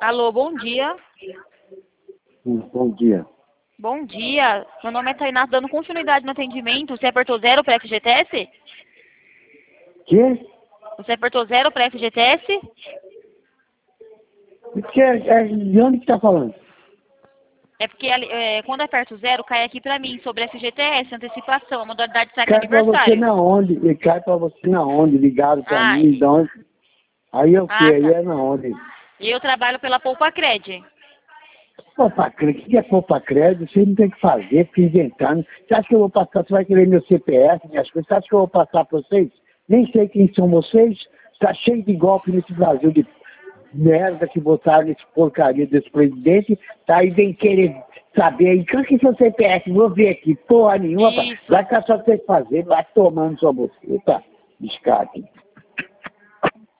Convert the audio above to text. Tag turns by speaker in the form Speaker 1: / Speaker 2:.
Speaker 1: Alô, bom dia.
Speaker 2: Bom dia.
Speaker 1: Bom dia. Meu nome é Tainá, dando continuidade no atendimento. Você apertou 0 para FGTS?
Speaker 2: Que?
Speaker 1: Você apertou 0 para FGTS?
Speaker 2: De onde que tá falando?
Speaker 1: É porque quando aperto 0, cai aqui pra mim, sobre FGTS, antecipação, a modalidade de saque
Speaker 2: Cai pra você
Speaker 1: aniversário.
Speaker 2: na onde? E cai pra você na onde? Ligado pra
Speaker 1: Ah,
Speaker 2: mim, de onde? Aí é o quê? Aí
Speaker 1: tá.
Speaker 2: é na onde?
Speaker 1: Eu trabalho pela Poupa Cred.
Speaker 2: Poupa crédito? O que é poupa crédito? Você não tem que fazer, fica inventando. Você acha que eu vou passar? Você vai querer meu CPF, minhas coisas? Você acha que eu vou passar pra vocês? Nem sei quem são vocês. Tá cheio de golpe nesse Brasil, de merda que botaram nesse porcaria desse presidente. Tá aí, vem querer saber aí. Qual que é seu CPF? Vou ver aqui. Porra nenhuma, pá.
Speaker 1: Isso.
Speaker 2: Vai caçar o que tem que fazer. Vai tomando sua buceta. Descarte.